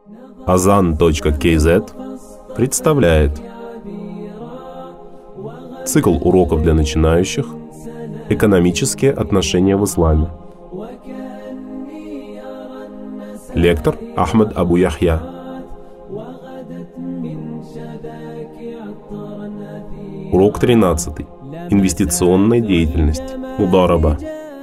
Azan.kz представляет цикл уроков для начинающих «Экономические отношения в исламе». Лектор Ахмад Абу Яхья. Урок 13. Инвестиционная деятельность. Мудараба.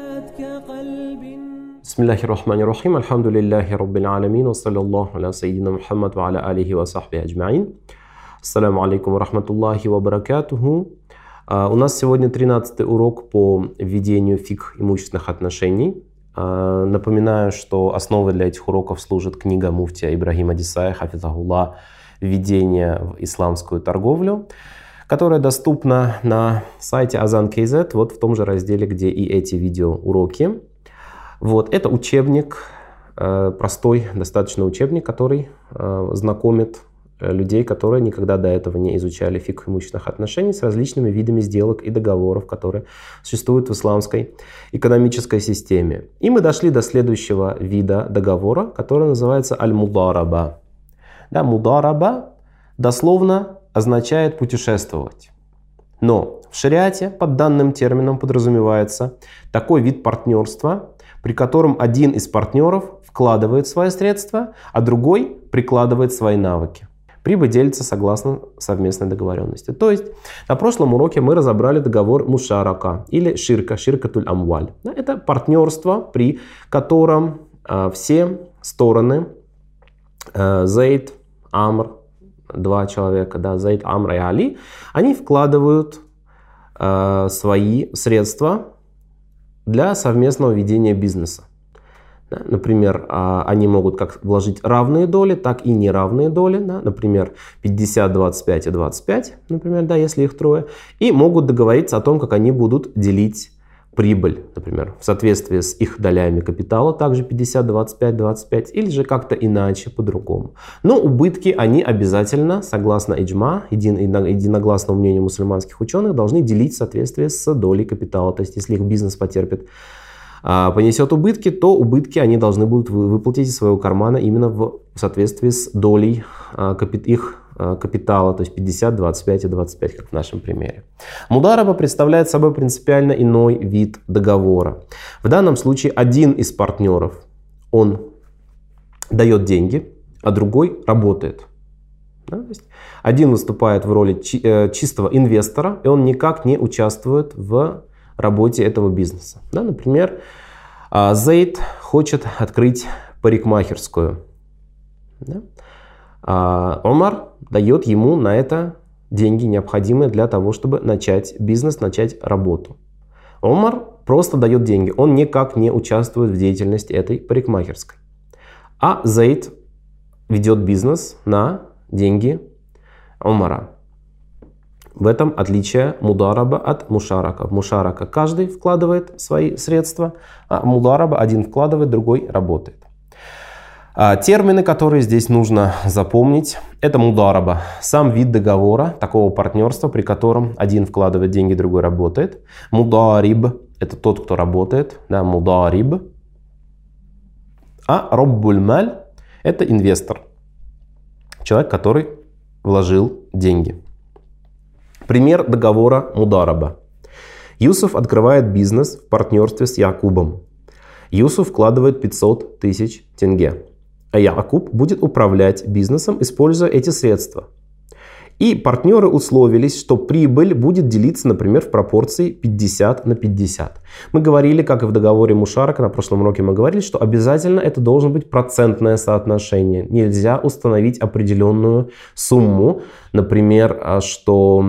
Бисмиллахи рахмани рахим. Альхамдулиллахи раббил аламин. Ва саллаллаху аля сайидина Мухаммад ва аля алихи ва сахби аджмаин. Ассаламу алейкум ва рахматуллахи ва баракатуху. У нас сегодня 13-й урок по введению фикх имущественных отношений. Напоминаю, что основой для этих уроков служит книга муфтия Ибрагима Дисая, хафизахуллах, «Введение в исламскую торговлю», которая доступна на сайте Azan.kz, вот в том же разделе, где и эти видеоуроки. Вот, это учебник, простой достаточно учебник, который знакомит людей, которые никогда до этого не изучали фикх имущественных отношений, с различными видами сделок и договоров, которые существуют в исламской экономической системе. И мы дошли до следующего вида договора, который называется аль-мудараба. Да, мудараба дословно означает путешествовать. Но в шариате под данным термином подразумевается такой вид партнерства, при котором один из партнеров вкладывает свои средства, а другой прикладывает свои навыки. Прибыль делится согласно совместной договоренности. То есть на прошлом уроке мы разобрали договор мушарака или ширкатуль амваль. Это партнерство, при котором все стороны, Зейд, Амр, два человека, да, Зейд, Амр и Али, они вкладывают свои средства для совместного ведения бизнеса. Да, например, они могут как вложить равные доли, так и неравные доли. Да, например, 50, 25 и 25, например, да, если их трое. И могут договориться о том, как они будут делить прибыль, например, в соответствии с их долями капитала, также 50, 25, 25, или же как-то иначе, по-другому. Но убытки они обязательно, согласно иджма, единогласному мнению мусульманских ученых, должны делить в соответствии с долей капитала. То есть, если их бизнес понесет убытки, то убытки они должны будут выплатить из своего кармана именно в соответствии с долей их капитала, то есть 50, 25 и 25, как в нашем примере. Мудараба представляет собой принципиально иной вид договора. В данном случае один из партнеров, он дает деньги, а другой работает. Да? То есть один выступает в роли чистого инвестора, и он никак не участвует в работе этого бизнеса. Да? Например, Зейд хочет открыть парикмахерскую. Да? Омар дает ему на это деньги, необходимые для того, чтобы начать бизнес, начать работу. Омар просто дает деньги, он никак не участвует в деятельности этой парикмахерской. А Зейд ведет бизнес на деньги Омара. В этом отличие мудараба от мушарака. В мушарака каждый вкладывает свои средства, а мудараба один вкладывает, другой работает. Термины, которые здесь нужно запомнить, это мудараба. Сам вид договора, такого партнерства, при котором один вкладывает деньги, другой работает. Мудариб – это тот, кто работает. Да, мудариб. А раббуль маль – это инвестор. Человек, который вложил деньги. Пример договора мудараба. Юсуф открывает бизнес в партнерстве с Якубом. Юсуф вкладывает 500 тысяч тенге. А Якуб будет управлять бизнесом, используя эти средства. И партнеры условились, что прибыль будет делиться, например, в пропорции 50 на 50. Мы говорили, как и в договоре мушарака, на прошлом уроке мы говорили, что обязательно это должно быть процентное соотношение. Нельзя установить определенную сумму. Например, что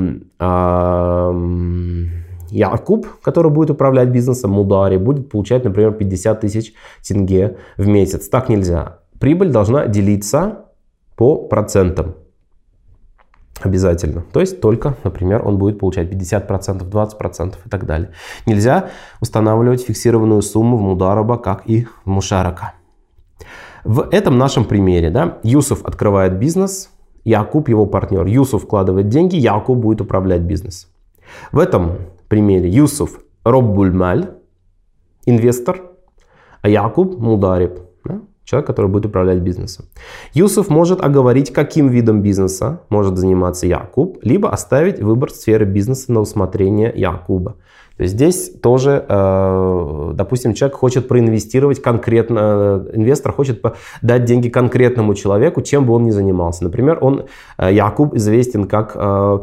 Якуб, который будет управлять бизнесом, мудари, будет получать, например, 50 тысяч тенге в месяц. Так нельзя. Прибыль должна делиться по процентам. Обязательно. То есть только, например, он будет получать 50%, 20% и так далее. Нельзя устанавливать фиксированную сумму в мудараба, как и в мушарака. В этом нашем примере, да, Юсуф открывает бизнес, Якуб его партнер. Юсуф вкладывает деньги, Якуб будет управлять бизнесом. В этом примере Юсуф раббуль маль, инвестор, а Якуб мудариб, да, человек, который будет управлять бизнесом. Юсуф может оговорить, каким видом бизнеса может заниматься Якуб, либо оставить выбор сферы бизнеса на усмотрение Якуба. То есть здесь тоже, допустим, человек хочет проинвестировать конкретно, инвестор хочет дать деньги конкретному человеку, чем бы он ни занимался. Например, Якуб известен как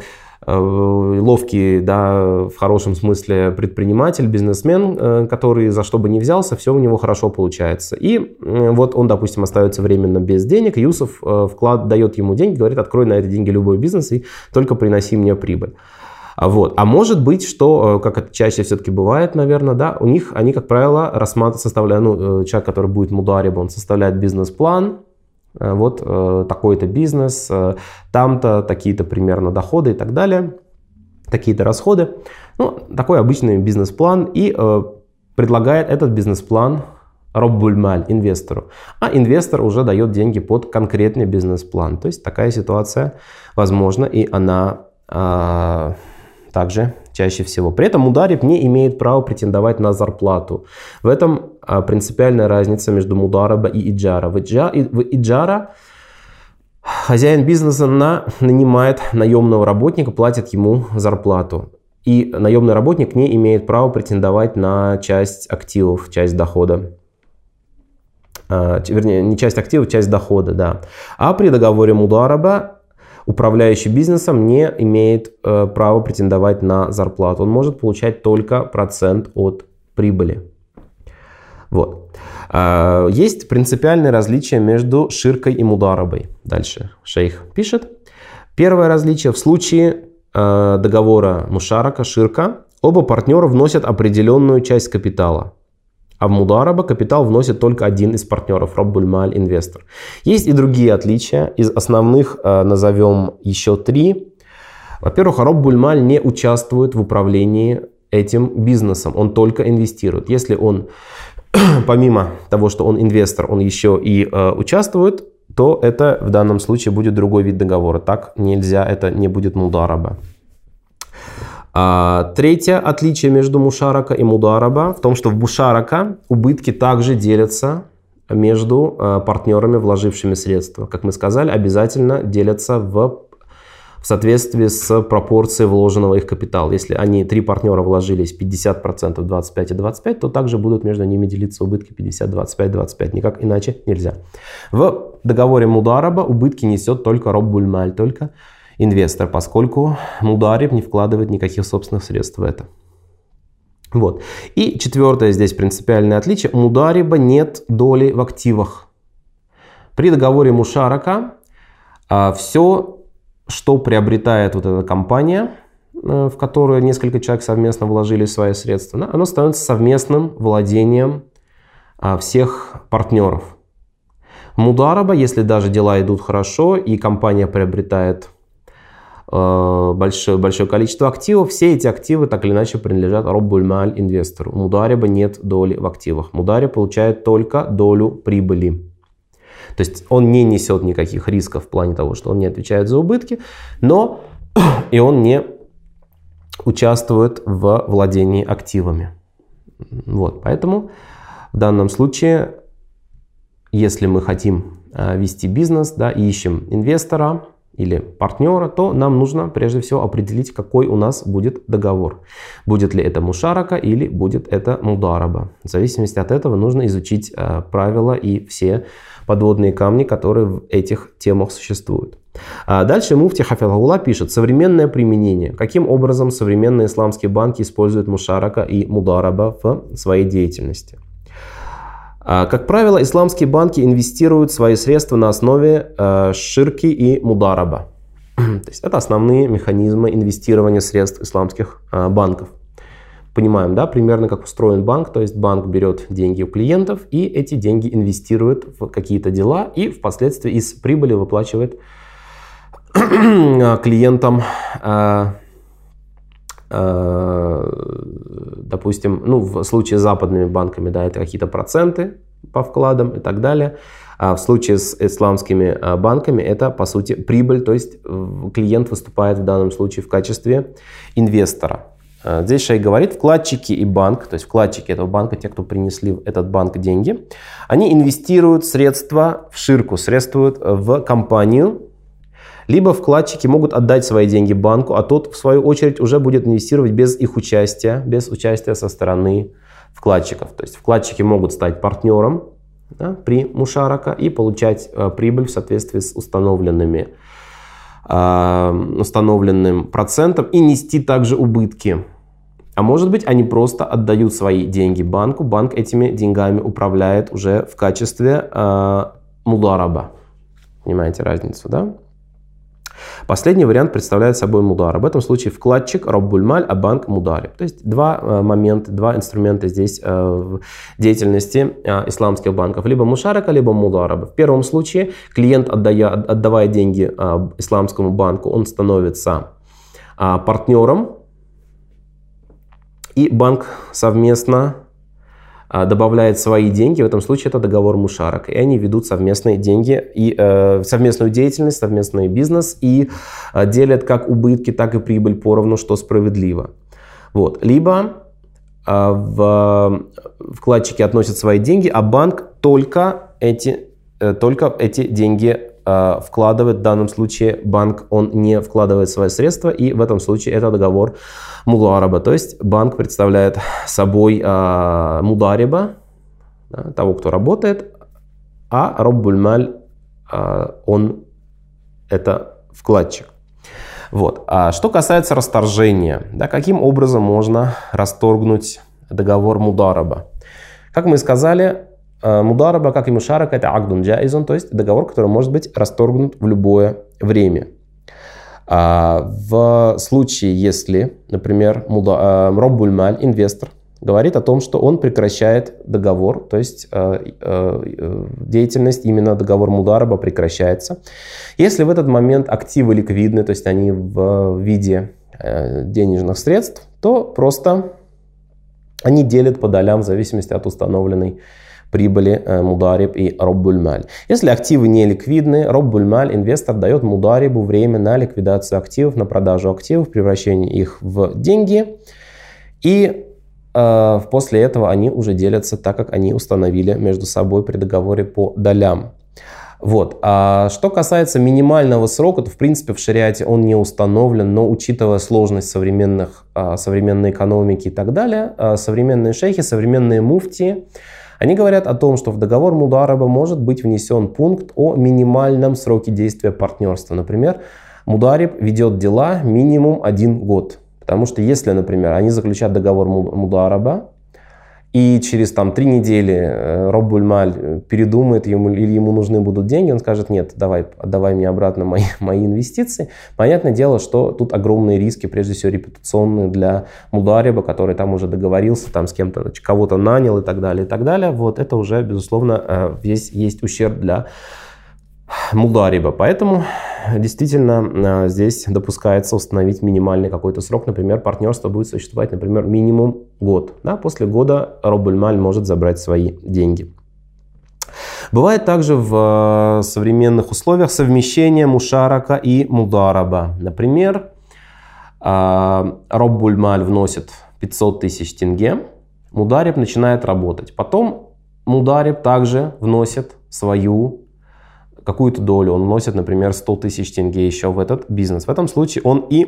ловкий, да, в хорошем смысле предприниматель, бизнесмен, который за что бы ни взялся, все у него хорошо получается. И вот он, допустим, остается временно без денег, Юсуф дает ему деньги, говорит: открой на эти деньги любой бизнес и только приноси мне прибыль. Вот. А может быть, что, как это чаще все-таки бывает, наверное, да, они, как правило, составляют, человек, который будет мудариб, он составляет бизнес-план. Вот такой-то бизнес, там-то такие-то примерно доходы и так далее, такие-то расходы. Ну, такой обычный бизнес-план, и предлагает этот бизнес-план Роббуль Маль, инвестору. А инвестор уже дает деньги под конкретный бизнес-план. То есть такая ситуация возможна, и она также чаще всего. При этом мудариб не имеет права претендовать на зарплату. В этом принципиальная разница между мудараба и иджара. В иджара хозяин бизнеса нанимает наемного работника, платит ему зарплату. И наемный работник не имеет права претендовать на часть активов, часть дохода. Вернее, не часть активов, часть дохода, да. А при договоре мудараба управляющий бизнесом не имеет права претендовать на зарплату. Он может получать только процент от прибыли. Вот. Есть принципиальные различия между ширкой и мударабой. Дальше шейх пишет. Первое различие: в случае договора мушарака, ширка, оба партнера вносят определенную часть капитала. А в мудараба капитал вносит только один из партнеров, Роббуль Маль, инвестор. Есть и другие отличия. Из основных назовем еще 3. Во-первых, Роббуль Маль не участвует в управлении этим бизнесом. Он только инвестирует. Если он, помимо того, что он инвестор, он еще и участвует, то это в данном случае будет другой вид договора. Так нельзя, это не будет мудараба. Третье отличие между мушарака и мудараба в том, что в мушарака убытки также делятся между партнерами, вложившими средства. Как мы сказали, обязательно делятся в соответствии с пропорцией вложенного их капитала. Если они 3 партнера вложились 50%, 25 и 25, то также будут между ними делиться убытки 50, 25, 25. Никак иначе нельзя. В договоре мудараба убытки несет только Роббуль Маль, только инвестор, поскольку мудариб не вкладывает никаких собственных средств в это. Вот. И четвертое здесь принципиальное отличие. У мудариба нет доли в активах. При договоре мушарака все, что приобретает вот эта компания, в которую несколько человек совместно вложили свои средства, оно становится совместным владением всех партнеров. Мудараба, если даже дела идут хорошо и компания приобретает большое количество активов, все эти активы так или иначе принадлежат Роббуль Маль, инвестору. У мудариба нет доли в активах. Мудариб получает только долю прибыли. То есть он не несет никаких рисков в плане того, что он не отвечает за убытки, но и он не участвует в владении активами. Вот, поэтому в данном случае, если мы хотим вести бизнес, да, и ищем инвестора или партнера, то нам нужно прежде всего определить, какой у нас будет договор. Будет ли это мушарака или будет это мудараба. В зависимости от этого нужно изучить правила и все подводные камни, которые в этих темах существуют. Дальше муфти хафизахуллах пишет: современное применение. Каким образом современные исламские банки используют мушарака и мудараба в своей деятельности? Как правило, исламские банки инвестируют свои средства на основе ширки и мудараба. То есть это основные механизмы инвестирования средств исламских банков. Понимаем, да, примерно как устроен банк. То есть банк берет деньги у клиентов и эти деньги инвестирует в какие-то дела и впоследствии из прибыли выплачивает клиентам, допустим, ну, в случае с западными банками, да, это какие-то проценты по вкладам и так далее. А в случае с исламскими банками это, по сути, прибыль, то есть клиент выступает в данном случае в качестве инвестора. Здесь шейх говорит, вкладчики и банк, то есть вкладчики этого банка, те, кто принесли в этот банк деньги, они инвестируют средства в ширку, средства в компанию, либо вкладчики могут отдать свои деньги банку, а тот, в свою очередь, уже будет инвестировать без их участия, без участия со стороны вкладчиков. То есть вкладчики могут стать партнером, да, при мушарака и получать прибыль в соответствии с установленным процентом и нести также убытки. А может быть, они просто отдают свои деньги банку, банк этими деньгами управляет уже в качестве мудараба. Понимаете разницу, да? Последний вариант представляет собой мудараб. В этом случае вкладчик раббуль-маль, а банк мудариб. То есть два момента, два инструмента здесь в деятельности исламских банков. Либо мушарака, либо мудараба. В первом случае клиент, отдавая деньги исламскому банку, он становится партнером, и банк совместно добавляет свои деньги, в этом случае это договор мушарак, и они ведут совместные деньги, и совместную деятельность, совместный бизнес, и делят как убытки, так и прибыль поровну, что справедливо. Вот. Либо вкладчики относят свои деньги, а банк только эти деньги вкладывает. В данном случае банк, он не вкладывает свои средства, и в этом случае это договор мудараба, то есть банк представляет собой мудариба, да, того, кто работает, а раббуль-маль, он это вкладчик. Вот. А что касается расторжения, да, каким образом можно расторгнуть договор мудараба? Как мы сказали, мудараба, как и мушарак, это агдун джаизун, то есть договор, который может быть расторгнут в любое время. В случае, если, например, раббуль-маль, инвестор, говорит о том, что он прекращает договор, то есть деятельность, именно договор мудараба прекращается. Если в этот момент активы ликвидны, то есть они в виде денежных средств, то просто они делят по долям в зависимости от установленной прибыли мудариб и раббуль-маль. Если активы не ликвидны, раббуль-маль, инвестор, дает мударибу время на ликвидацию активов, на продажу активов, превращение их в деньги. И после этого они уже делятся так, как они установили между собой при договоре по долям. Вот. А что касается минимального срока, то в принципе в шариате он не установлен, но учитывая сложность современной экономики и так далее, современные шейхи, современные муфтии, они говорят о том, что в договор мудараба может быть внесен пункт о минимальном сроке действия партнерства. Например, мудариб ведет дела минимум 1 год. Потому что если, например, они заключат договор мудараба, и через 3 недели раббуль-маль передумает, или ему нужны будут деньги, он скажет: нет, отдавай мне обратно мои инвестиции. Понятное дело, что тут огромные риски, прежде всего репутационные для мудариба, который там уже договорился, там с кем-то, кого-то нанял и так далее, и так далее. Вот это уже, безусловно, здесь есть ущерб для мудариба. Поэтому действительно здесь допускается установить минимальный какой-то срок. Например, партнерство будет существовать, например, минимум год. Да? После года раббуль-маль может забрать свои деньги. Бывает также в современных условиях совмещение мушарака и мудараба. Например, раббуль-маль вносит 500 тысяч тенге, мудариб начинает работать. Потом мудариб также вносит свою какую-то долю, он вносит, например, 100 тысяч тенге еще в этот бизнес. В этом случае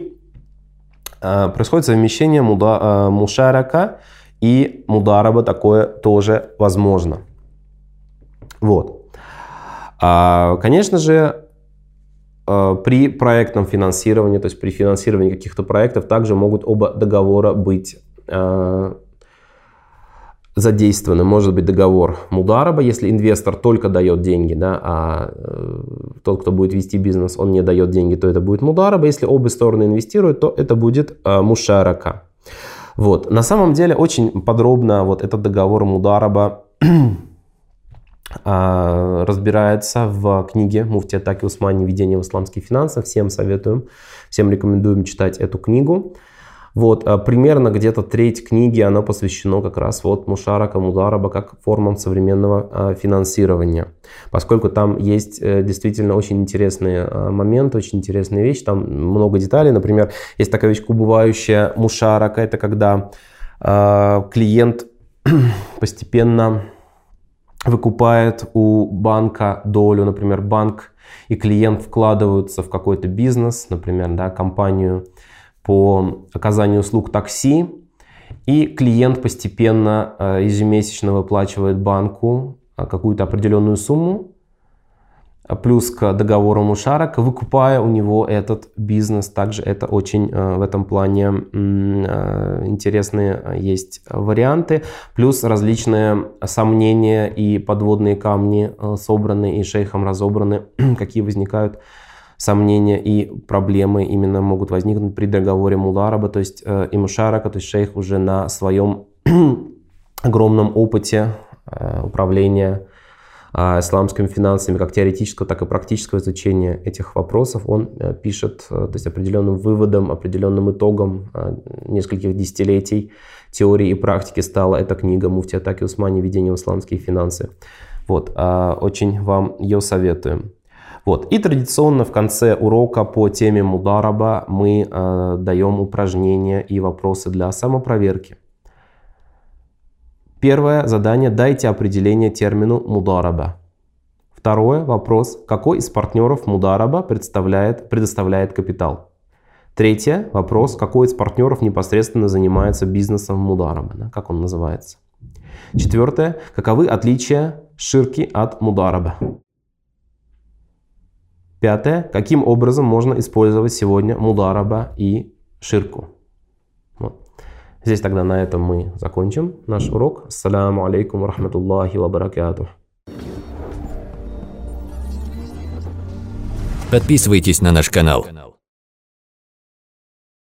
происходит совмещение мушарака и мудараба, такое тоже возможно. Вот. Конечно же, при проектном финансировании, то есть при финансировании каких-то проектов, также могут оба договора быть задействованы. Может быть договор мудараба, если инвестор только дает деньги, да, а тот, кто будет вести бизнес, он не дает деньги, то это будет мудараба. Если обе стороны инвестируют, то это будет мушарака. Вот. На самом деле очень подробно вот этот договор мудараба разбирается в книге муфтия Таки Усмани «Введение в исламские финансы». Всем советуем, всем рекомендуем читать эту книгу. Вот, примерно где-то треть книги, оно посвящено как раз вот мушарака, мудараба, как формам современного финансирования. Поскольку там есть действительно очень интересные моменты, очень интересные вещи, там много деталей. Например, есть такая вещь, убывающая мушарака, это когда клиент постепенно выкупает у банка долю, например, банк и клиент вкладываются в какой-то бизнес, например, да, компанию по оказанию услуг такси, и клиент постепенно ежемесячно выплачивает банку какую-то определенную сумму, плюс к договору мушарака, выкупая у него этот бизнес. Также это очень в этом плане интересные есть варианты. Плюс различные сомнения и подводные камни собраны и шейхом разобраны, какие возникают сомнения и проблемы именно могут возникнуть при договоре мудараба, то есть и мушарака, то есть шейх уже на своем огромном опыте управления исламскими финансами, как теоретического, так и практического изучения этих вопросов, он пишет, то есть определенным выводом, определенным итогом нескольких десятилетий теории и практики стала эта книга «Муфти Таки Усмани. Введение в исламские финансы». Вот, очень вам ее советую. Вот. И традиционно в конце урока по теме мудараба мы даем упражнения и вопросы для самопроверки. Первое задание: дайте определение термину мудараба. Второе вопрос: какой из партнеров мудараба предоставляет капитал? Третье вопрос: какой из партнеров непосредственно занимается бизнесом мудараба, да, как он называется? Четвертое: каковы отличия ширки от мудараба? Пятое: каким образом можно использовать сегодня мудараба и ширку? Вот. Здесь тогда на этом мы закончим наш урок. Ассаляму алейкум ва рахматуллахи ва баракатух. Подписывайтесь на наш канал,